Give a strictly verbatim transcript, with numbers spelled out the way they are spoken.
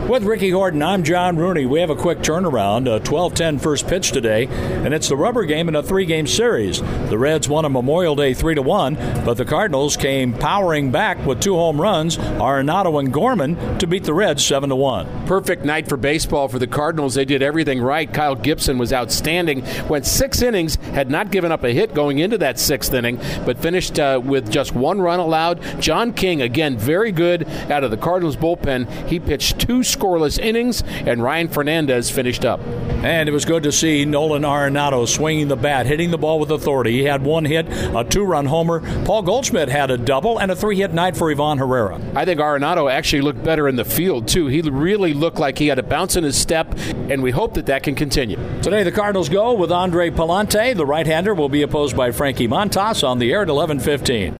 With Ricky Horton, I'm John Rooney. We have a quick turnaround, a twelve ten first pitch today, and it's the rubber game in a three-game series. The Reds won on Memorial Day three to one, but the Cardinals came powering back with two home runs, Arenado and Gorman, to beat the Reds seven to one. Perfect night for baseball for the Cardinals. They did everything right. Kyle Gibson was outstanding. Went six innings, had not given up a hit going into that sixth inning, but finished uh, with just one run allowed. John King, again, very good out of the Cardinals bullpen. He pitched two scoreless innings, and Ryan Fernandez finished up. And it was good to see Nolan Arenado swinging the bat, hitting the ball with authority. He had one hit, a two-run homer. Paul Goldschmidt had a double and a three-hit night for Ivan Herrera. I think Arenado actually looked better in the field, too. He really looked like he had a bounce in his step, and we hope that that can continue. Today, the Cardinals go with Andre Palante. The right-hander will be opposed by Frankie Montas on the air at eleven fifteen.